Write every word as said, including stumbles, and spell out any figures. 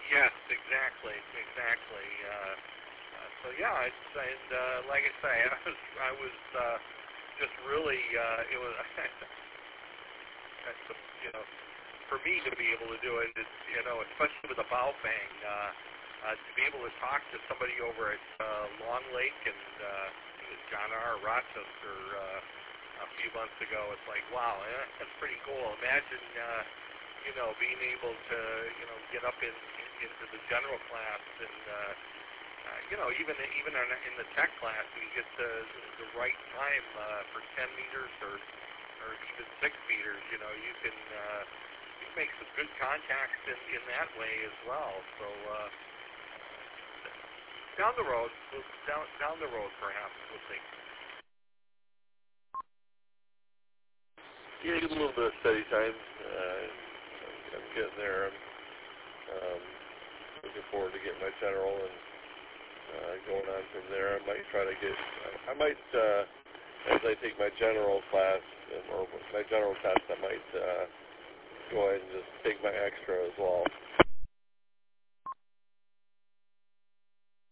Yes, exactly, exactly. Uh, uh, so yeah, it's, and uh, like I say, I was, I was uh, just really, uh, it was, that's the, you know, for me to be able to do it, it's, you know, especially with a Baofeng, uh, uh, to be able to talk to somebody over at uh, Long Lake and uh, John R. Rochester uh, a few months ago, it's like, wow, eh, that's pretty cool. Imagine, uh, you know, being able to, you know, get up in, in into the general class and, uh, uh, you know, even even in, in the tech class, you get the, the right time uh, for ten meters or or even six meters. You know, you can uh, you can make some good contacts in, in that way as well. So uh, down the road, we'll, down down the road, perhaps we'll see. Yeah, get a little bit of study time. Uh, I'm getting there. I'm um, looking forward to getting my general and uh, going on from there. I might try to get. I might, uh, as I take my general class or my general test, I might uh, go ahead and just take my extra as well.